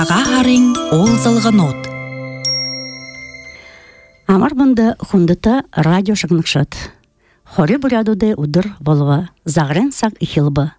Сағағарың ол зылғанот. Амар бында хундыта радио шагныкшат. Хори бурядуде удыр болва. Загрен сак ихилба.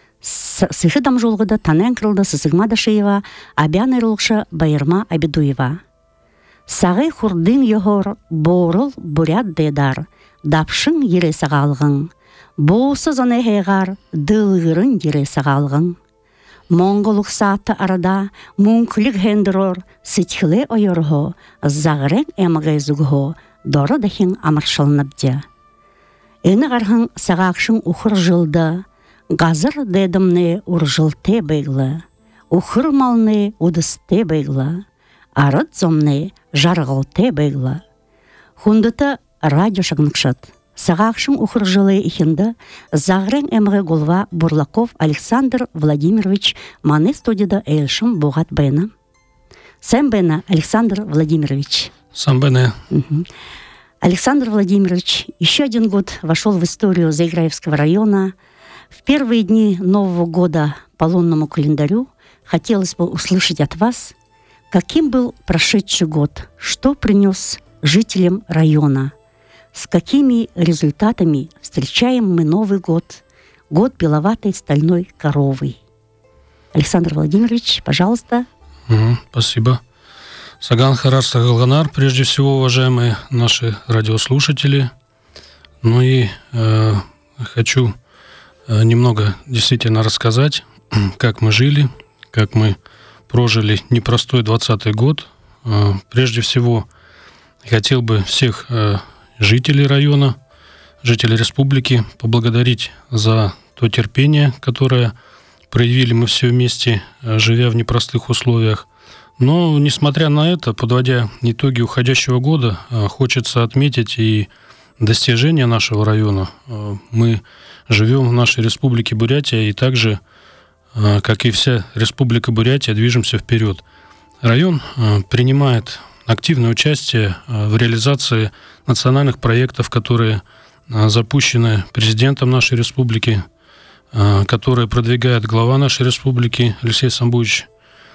Сыхы дам жолгыда танен кырылды Сысыгма Дашиева, Абян айрылыкша Байырма Абидуева. Сагы хурдын йогор борыл буряд дедар. Дапшын ере сагалгын. Боусы заны хейгар дылгырын ере сагалгын. Монголук сааты арада мунклик хендерор сытхылы ойорго, загрен эмгай зугго, доры дахин амаршылнабде. Эни гархын сагакшын ухыр жылды, газыр дедімне уржылте беглы, ухыр малны удысте беглы, арыт зомны жарғылте беглы. Хундыта радио шагныкшат. Сагакшын ухыр жылы ихинді Загрен эмгай голва Бурлаков Александр Владимирович маны студияда эйлшым бугат бэна. Сэм бэна, Александр Владимирович. Сам бэна. Александр Владимирович еще один год вошел в историю Заиграевского района. В первые дни Нового года по лунному календарю хотелось бы услышать от вас, каким был прошедший год, что принес жителям района, с какими результатами встречаем мы Новый год, год беловатой стальной коровы. Александр Владимирович, пожалуйста. Спасибо. Саган Харар Сагалганар, прежде всего, уважаемые наши радиослушатели. Ну и хочу немного действительно рассказать, как мы жили, как мы прожили непростой 20-й год. Прежде всего, хотел бы всех жителей района, жителей республики поблагодарить за то терпение, которое проявили мы все вместе, живя в непростых условиях. Но, несмотря на это, подводя итоги уходящего года, хочется отметить и достижения нашего района. Мы живем в нашей республике Бурятия и также, как и вся республика Бурятия, движемся вперед. Район принимает активное участие в реализации национальных проектов, которые запущены президентом нашей республики, которые продвигает глава нашей республики Алексей Самбуевич.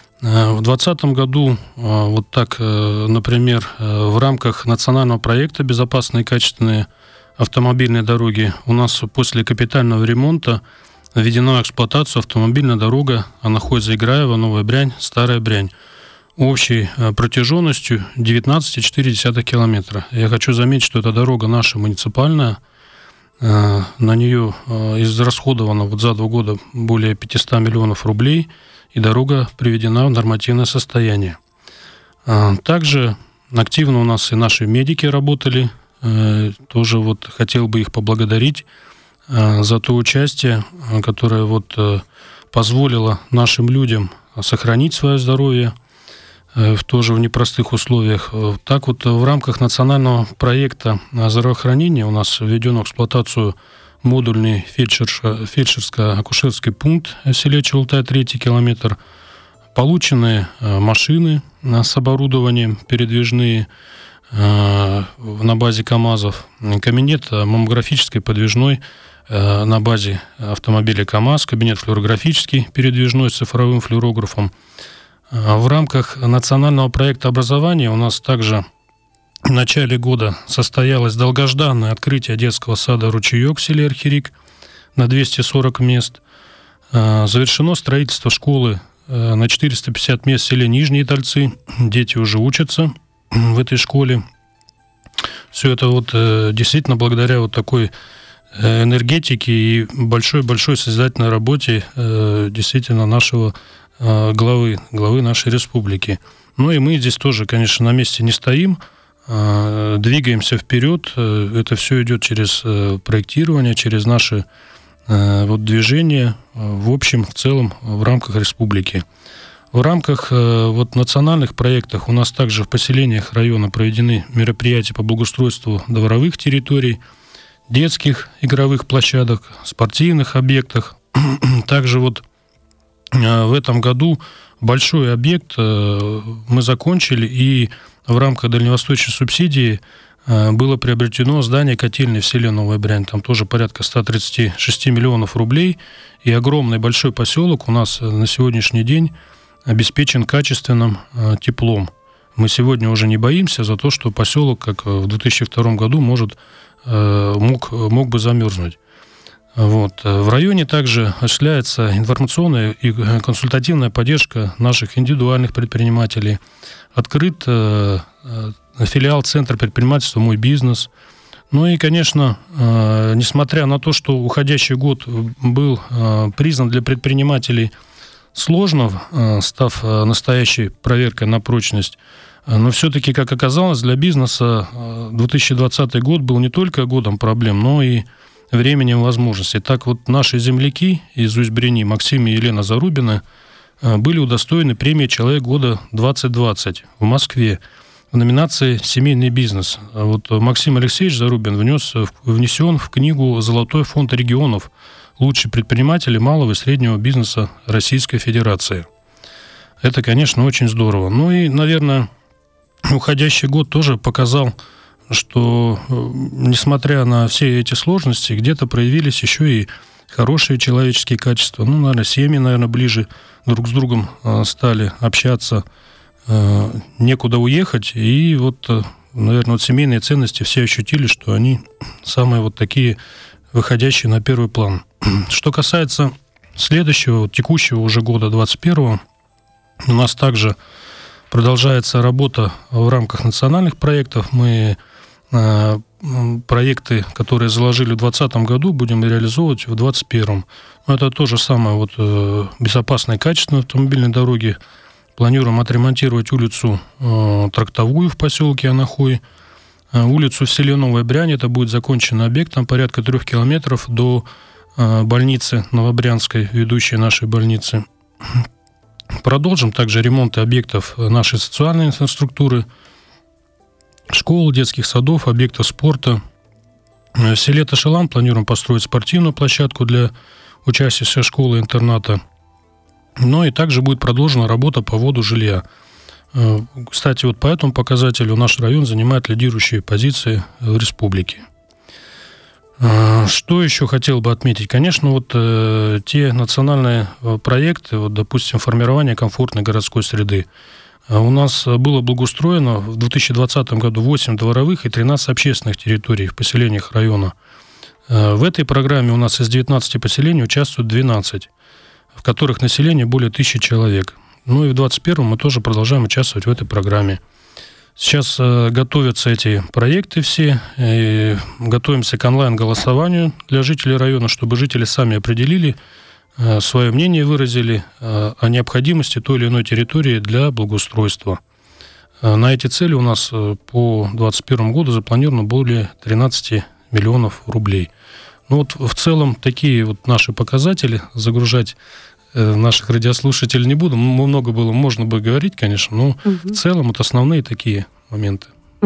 В 2020 году, вот так, например, в рамках национального проекта «Безопасные и качественные автомобильные дороги» у нас после капитального ремонта введена в эксплуатацию автомобильная дорога Анаходь-Заиграево, Новая Брянь, Старая Брянь, общей протяженностью 19,4 километра. Я хочу заметить, что эта дорога наша муниципальная. На нее израсходовано вот за 2 года более 500 миллионов рублей, и дорога приведена в нормативное состояние. Также активно у нас и наши медики работали. Тоже вот хотел бы их поблагодарить за то участие, которое вот позволило нашим людям сохранить свое здоровье тоже в непростых условиях. Так вот, в рамках национального проекта здравоохранения у нас введен в эксплуатацию модульный фельдшерско-акушерский пункт в селе Чултай, 3-й километр. Получены машины с оборудованием передвижные на базе КАМАЗов. Кабинет маммографической подвижной на базе автомобиля КАМАЗ, кабинет флюорографический передвижной с цифровым флюорографом. В рамках национального проекта образования у нас также в начале года состоялось долгожданное открытие детского сада «Ручеек» в селе Архирик на 240 мест. Завершено строительство школы на 450 мест в селе Нижние Тальцы. Дети уже учатся в этой школе. Все это вот действительно благодаря вот такой энергетике и большой-большой созидательной работе действительно нашего главы нашей республики. Ну и мы здесь тоже, конечно, на месте не стоим, двигаемся вперед. Это все идет через проектирование, через наши вот движения в общем, в целом, в рамках республики. В рамках вот национальных проектов у нас также в поселениях района проведены мероприятия по благоустройству дворовых территорий, детских игровых площадок, спортивных объектах. Также вот в этом году большой объект мы закончили, и в рамках дальневосточной субсидии было приобретено здание котельной в селе Новая Брянь. Там тоже порядка 136 миллионов рублей. И огромный большой поселок у нас на сегодняшний день обеспечен качественным теплом. Мы сегодня уже не боимся за то, что поселок, как в 2002 году, мог бы замерзнуть. Вот. В районе также осуществляется информационная и консультативная поддержка наших индивидуальных предпринимателей. Открыт филиал Центра предпринимательства «Мой бизнес». Ну и, конечно, несмотря на то, что уходящий год был признан для предпринимателей сложным, став настоящей проверкой на прочность, но все-таки, как оказалось, для бизнеса 2020 год был не только годом проблем, но и временем возможностей. Так вот, наши земляки из Усть-Брени, Максим и Елена Зарубины, были удостоены премии «Человек года 2020» в Москве в номинации «Семейный бизнес». А вот Максим Алексеевич Зарубин внесен в книгу «Золотой фонд регионов. Лучшие предприниматели малого и среднего бизнеса Российской Федерации». Это, конечно, очень здорово. Ну и, наверное, уходящий год тоже показал, что, несмотря на все эти сложности, где-то проявились еще и хорошие человеческие качества. Ну, наверное, семьи, ближе друг с другом стали общаться, некуда уехать. И вот, наверное, семейные ценности все ощутили, что они самые вот такие, выходящие на первый план. Что касается следующего, текущего уже года 2021, у нас также продолжается работа в рамках национальных проектов. Мы проекты, которые заложили в 2020 году, будем реализовывать в 2021. Но это то же самое, безопасные и качественные автомобильные дороги. Планируем отремонтировать улицу Трактовую в поселке Анахой, улицу в селе Новая Брянь. Это будет законченный объект, там порядка 3 километров до больницы Новобрянской, ведущей нашей больницы. Продолжим также ремонты объектов нашей социальной инфраструктуры, школ, детских садов, объектов спорта. В селе Ташелан планируем построить спортивную площадку для учащихся школы-интерната. Ну и также будет продолжена работа по вводу жилья. Кстати, вот по этому показателю наш район занимает лидирующие позиции в республике. Что еще хотел бы отметить? Конечно, те национальные проекты, допустим, формирование комфортной городской среды. У нас было благоустроено в 2020 году 8 дворовых и 13 общественных территорий в поселениях района. В этой программе у нас из 19 поселений участвуют 12, в которых население более 1000 человек. Ну и в 2021 мы тоже продолжаем участвовать в этой программе. Сейчас готовятся эти проекты все, и готовимся к онлайн-голосованию для жителей района, чтобы жители сами определили, свое мнение выразили о необходимости той или иной территории для благоустройства. На эти цели у нас по 2021 году запланировано более 13 миллионов рублей. Ну вот в целом такие вот наши показатели. Загружать наших радиослушателей не буду. Много было, можно бы говорить, конечно, но в целом вот основные такие моменты.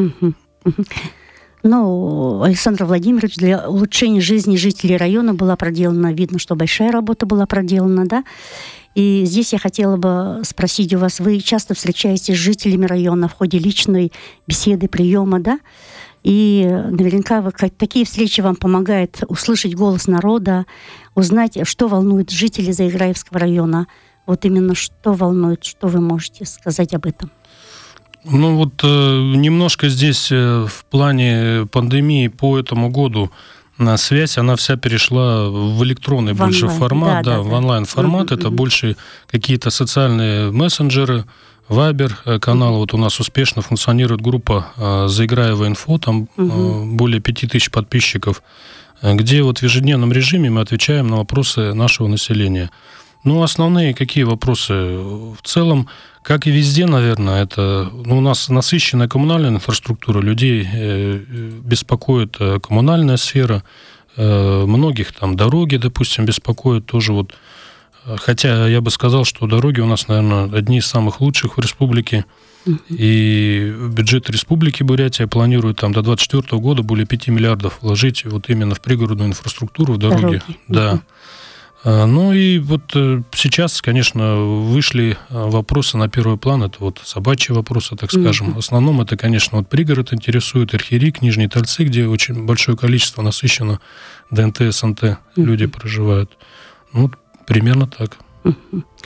Ну, Александр Владимирович, для улучшения жизни жителей района была проделана, видно, что большая работа была проделана, да? И здесь я хотела бы спросить у вас, вы часто встречаетесь с жителями района в ходе личной беседы, приема, да? И наверняка такие встречи вам помогают услышать голос народа, узнать, что волнует жителей Заиграевского района. Вот именно что волнует, что вы можете сказать об этом? Ну немножко здесь в плане пандемии по этому году связь, она вся перешла в электронный больше формат, да, в онлайн-формат. Это больше какие-то социальные мессенджеры, Вайбер каналы. Вот у нас успешно функционирует группа «Заиграево инфо», там более 5000 подписчиков, где в ежедневном режиме мы отвечаем на вопросы нашего населения. Ну, основные какие вопросы? В целом, как и везде, наверное, это у нас насыщенная коммунальная инфраструктура, людей беспокоит коммунальная сфера, многих там дороги, допустим, беспокоит тоже хотя я бы сказал, что дороги у нас, наверное, одни из самых лучших в республике. И бюджет Республики Бурятия планирует до 2024 года более 5 миллиардов вложить именно в пригородную инфраструктуру, в дороги. Да. Ну и сейчас, конечно, вышли вопросы на первый план. Это собачьи вопросы, так скажем. В основном это, конечно, пригород интересует, Архирик, Нижние Тальцы, где очень большое количество насыщено ДНТ, СНТ, люди проживают. Примерно так.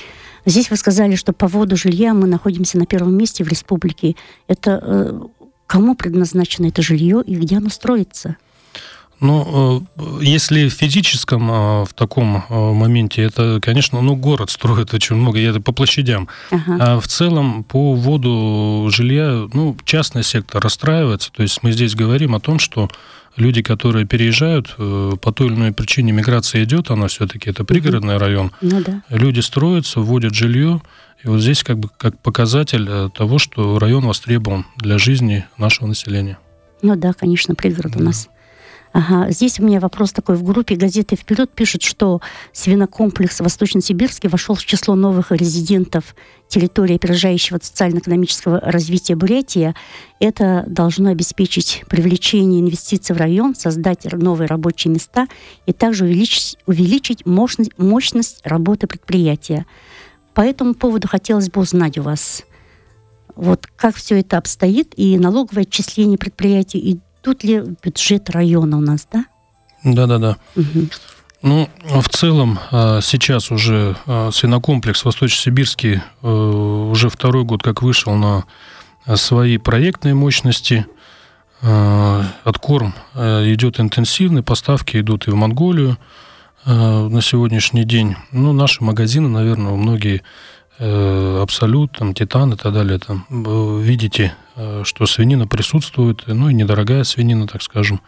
Здесь вы сказали, что по поводу жилья мы находимся на первом месте в республике. Это кому предназначено это жилье и где оно строится? Ну, если в физическом, в таком моменте, это, конечно, город строит очень много, это по площадям. А в целом по вводу жилья, частный сектор расстраивается. То есть мы здесь говорим о том, что люди, которые переезжают, по той или иной причине миграция идет, она все-таки это пригородный район. Ну, да. Люди строятся, вводят жилье. И вот здесь как показатель того, что район востребован для жизни нашего населения. Ну да, конечно, пригород у нас. Ага, здесь у меня вопрос такой. В группе газеты «Вперед» пишут, что свинокомплекс Восточно-Сибирский вошел в число новых резидентов территории опережающего социально-экономического развития Бурятии. Это должно обеспечить привлечение инвестиций в район, создать новые рабочие места и также увеличить мощность работы предприятия. По этому поводу хотелось бы узнать у вас, вот как все это обстоит, и налоговое отчисление предприятий, и тут ли бюджет района у нас, да? Да. Угу. В целом, сейчас уже свинокомплекс Восточно-Сибирский уже второй год как вышел на свои проектные мощности. Откорм идет интенсивный, поставки идут и в Монголию на сегодняшний день. Наши магазины, наверное, многие Абсолют, Титан и так далее. Видите, что свинина присутствует, и недорогая свинина, так скажем.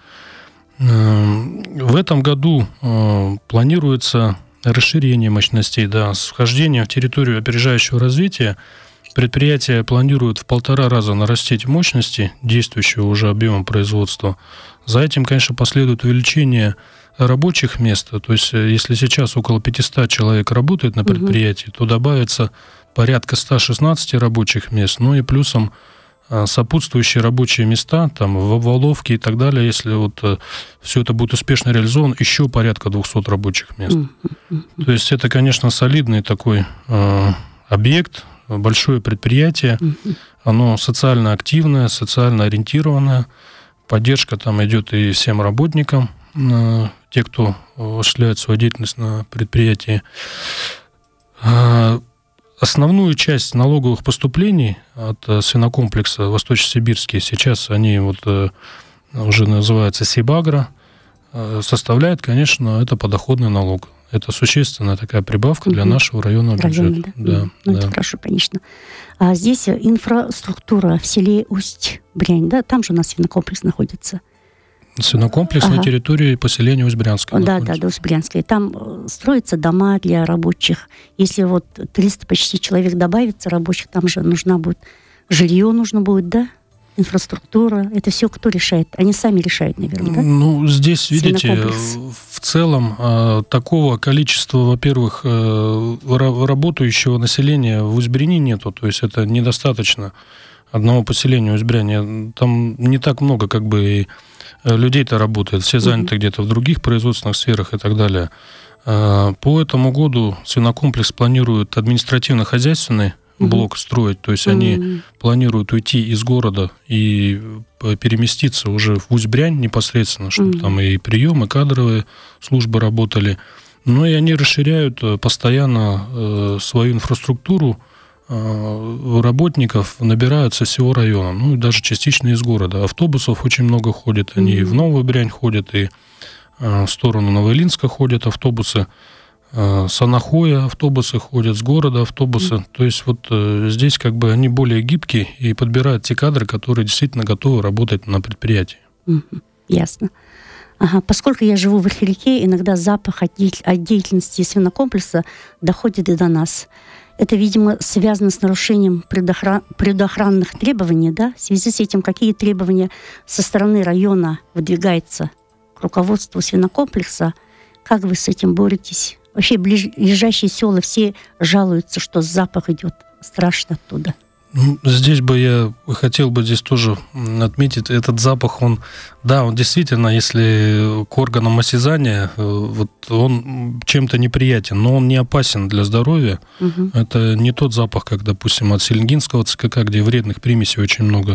В этом году планируется расширение мощностей, с вхождением в территорию опережающего развития. Предприятие планирует в 1,5 раза нарастить мощности действующего уже объема производства. За этим, конечно, последует увеличение рабочих мест. То есть, если сейчас около 500 человек работает на предприятии, то добавится порядка 116 рабочих мест, и плюсом сопутствующие рабочие места, в обваловке и так далее, если все это будет успешно реализовано, еще порядка 200 рабочих мест. То есть это, конечно, солидный такой объект, большое предприятие, оно социально активное, социально ориентированное, поддержка идет и всем работникам, те, кто осуществляет свою деятельность на предприятии. Основную часть налоговых поступлений от свинокомплекса Восточно-Сибирский, сейчас они уже называются Сибагро, составляет, конечно, это подоходный налог. Это существенная такая прибавка для нашего районного бюджета. Да? Это хорошо, конечно. А здесь инфраструктура в селе Усть-Брянь, да? Там же у нас свинокомплекс находится. Свинокомплекс на территории поселения Усть-Брянское. Да, Усть-Брянское. Там строятся дома для рабочих. Если 300 почти человек добавится рабочих, там же нужно будет жилье, да? Инфраструктура. Это все кто решает? Они сами решают, наверное, да? Здесь, видите, в целом такого количества, во-первых, работающего населения в Усть-Бряни нету. То есть это недостаточно одного поселения Усть-Бряни. Там не так много людей-то работает, все заняты где-то в других производственных сферах и так далее. По этому году свинокомплекс планирует административно-хозяйственный блок строить, то есть они планируют уйти из города и переместиться уже в Усть-Брянь непосредственно, чтобы там и прием, и кадровые службы работали. И они расширяют постоянно свою инфраструктуру, работников набирают со всего района, и даже частично из города. Автобусов очень много ходит, они и в Новую Брянь ходят, и в сторону Новоилинска ходят автобусы, с Анахоя автобусы ходят, с города автобусы. То есть здесь они более гибкие и подбирают те кадры, которые действительно готовы работать на предприятии. Ясно. Поскольку я живу в Верховике, иногда запах от деятельности свинокомплекса доходит и до нас. Это, видимо, связано с нарушением предохранных требований, да? В связи с этим, какие требования со стороны района выдвигаются к руководству свинокомплекса? Как вы с этим боретесь? Вообще, ближайшие села все жалуются, что запах идет страшно оттуда. Здесь я хотел здесь тоже отметить, этот запах, он действительно, если к органам осязания, он чем-то неприятен, но он не опасен для здоровья. Это не тот запах, как, допустим, от селенгинского ЦКК, где вредных примесей очень много.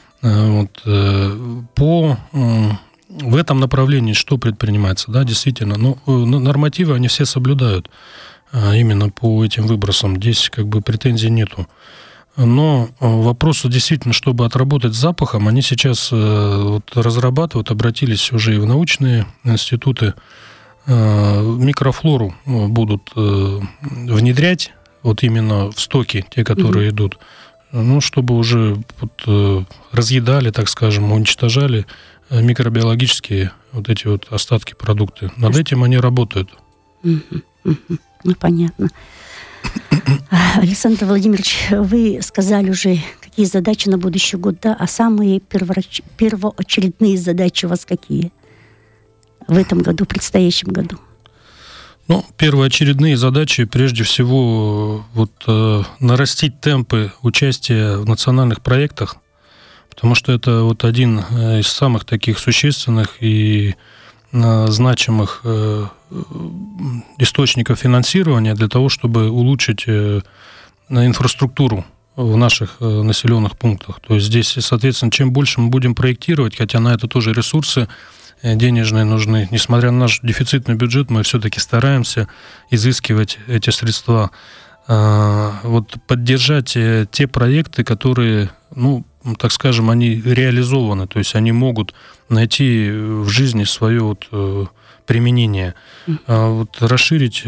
В этом направлении что предпринимается? Да, действительно, нормативы они все соблюдают. именно по этим выбросам. Здесь как бы претензий нету. Но вопрос действительно, чтобы отработать с запахом, они сейчас вот разрабатывают, обратились уже и в научные институты, микрофлору будут внедрять вот именно в стоки, те, которые идут, ну, чтобы уже вот разъедали, так скажем, уничтожали микробиологические вот эти вот остатки продукты. Над этим они работают. Ну, понятно. Александр Владимирович, вы сказали уже, какие задачи на будущий год, да? А самые первоочередные задачи у вас какие в этом году, в предстоящем году? Ну, первоочередные задачи, прежде всего, вот нарастить темпы участия в национальных проектах, потому что это вот один из самых таких существенных и значимых источников финансирования для того, чтобы улучшить инфраструктуру в наших населенных пунктах. То есть здесь, соответственно, чем больше мы будем проектировать, хотя на это тоже ресурсы денежные нужны, несмотря на наш дефицитный бюджет, мы все-таки стараемся изыскивать эти средства. Вот поддержать те проекты, которые, ну, так скажем, они реализованы, то есть они могут найти в жизни свое вот применение. Вот расширить,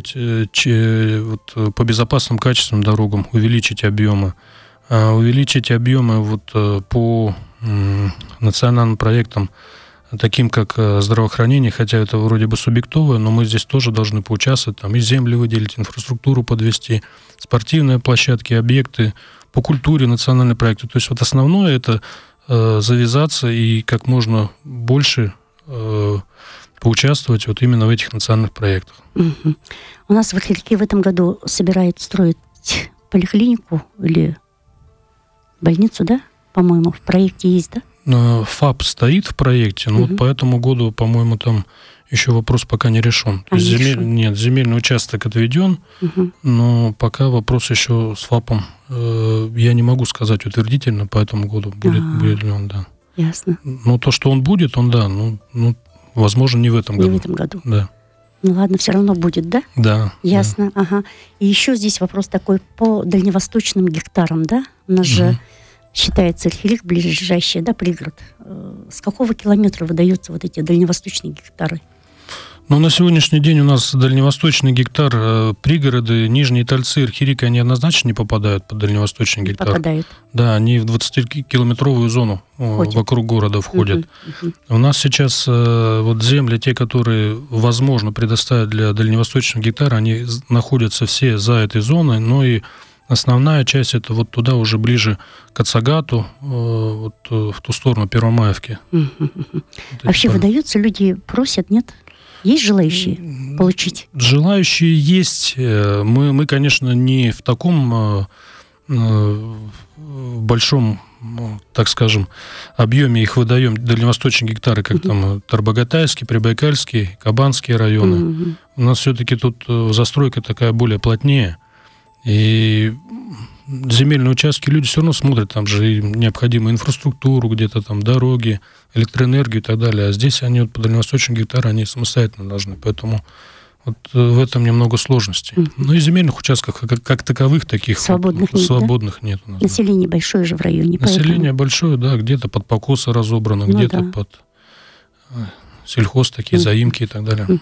вот, по безопасным качественным дорогам, увеличить объемы вот, по национальным проектам, таким как здравоохранение, хотя это вроде бы субъектовое, но мы здесь тоже должны поучаствовать, там и земли выделить, инфраструктуру подвести, спортивные площадки, объекты, по культуре национальные проекты. То есть вот основное это завязаться и как можно больше поучаствовать вот именно в этих национальных проектах. У нас в Охридке в этом году собирают строить поликлинику или больницу, да? По-моему, в проекте есть, да? ФАП стоит в проекте, но вот по этому году, по-моему, там еще вопрос пока не решен. То есть земельный участок отведен, но пока вопрос еще с ФАПом я не могу сказать утвердительно по этому году, будет ли он, да. Ясно. Но то, что он будет, он, да, ну возможно, не в этом году. Не в этом году. Да. Ну ладно, все равно будет, да? Да. Ясно, да. Ага. И еще здесь вопрос такой по дальневосточным гектарам, да? У нас же считается Охридик ближайший, да, пригород. С какого километра выдаются вот эти дальневосточные гектары? Ну, на сегодняшний день у нас дальневосточный гектар, пригороды, Нижние Тальцы, Охридик, они однозначно не попадают под дальневосточный гектар. Попадают. Да, они в 20-километровую зону вокруг города входят. У нас сейчас вот земли, те, которые возможно предоставить для дальневосточного гектара, они находятся все за этой зоной, но и основная часть это вот туда уже ближе к Ацагату, вот в ту сторону Первомаевки. Вообще выдаются, люди просят, нет? Есть желающие получить? Желающие есть. Мы, конечно, не в таком большом, так скажем, объеме их выдаем дальневосточные гектары, как там Тарбагатайский, Прибайкальский, Кабанские районы. У нас все-таки тут застройка такая более плотнее. И земельные участки люди все равно смотрят, там же необходимую инфраструктуру, где-то там дороги, электроэнергию и так далее. А здесь они вот по дальневосточным гектарам, они самостоятельно должны. Поэтому вот в этом немного сложностей. Ну и земельных участков как таковых таких свободных, нет у нас. Население большое же в районе. Население большое, да, где-то под покосы разобрано, где-то под сельхоз, такие заимки и так далее.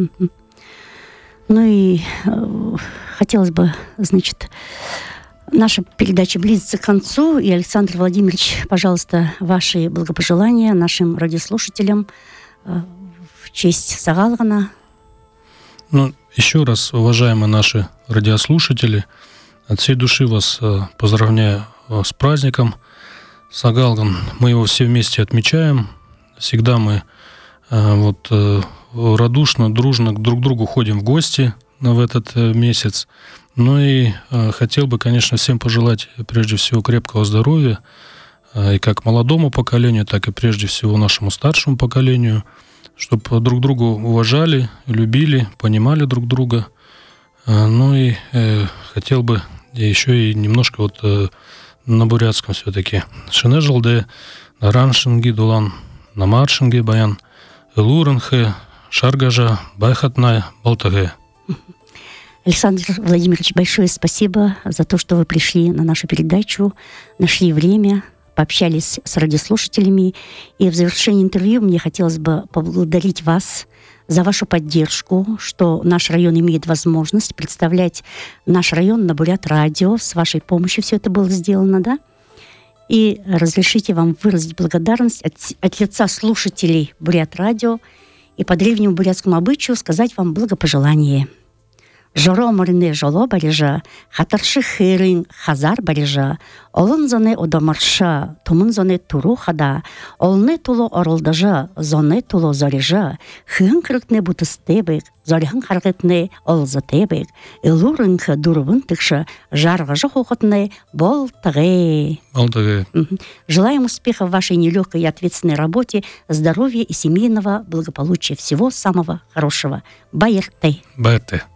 Ну и хотелось бы, значит, наша передача близится к концу. И, Александр Владимирович, пожалуйста, ваши благопожелания нашим радиослушателям в честь Сагалгана. Ну, еще раз, уважаемые наши радиослушатели, от всей души вас поздравляю с праздником Сагалган. Мы его все вместе отмечаем. Всегда мы вот радушно, дружно друг к другу ходим в гости в этот месяц. Ну и хотел бы, конечно, всем пожелать прежде всего крепкого здоровья, и как молодому поколению, так и прежде всего нашему старшему поколению, чтобы друг друга уважали, любили, понимали друг друга. Ну и хотел бы еще и немножко вот на бурятском все-таки. Шинежалде, нараншинги дулан, намаршинги баян, элуренхе, шаргажа, байхатнай, балтаге. Александр Владимирович, большое спасибо за то, что вы пришли на нашу передачу, нашли время, пообщались с радиослушателями. И в завершении интервью мне хотелось бы поблагодарить вас за вашу поддержку, что наш район имеет возможность представлять наш район на Бурят Радио. С вашей помощью все это было сделано, да? И разрешите вам выразить благодарность от лица слушателей Бурят Радио и по древнему бурятскому обычаю сказать вам благопожелание. Жоро морне жоло барежа, хатаршы хырын хазар барежа, олын зоне одамарша, тумын зоне туру хада, олны туло орылдажа, зоне туло зорежа, хын кырыкне бутыстебек, зорян харгытне олзатебек, илурынха дурвын тыкша, жаргажа хохотне болтыгэ. Болтыгэ. Желаем успеха в вашей нелегкой и ответственной работе, здоровья и семейного благополучия. Всего самого хорошего. Байерте. Байерте.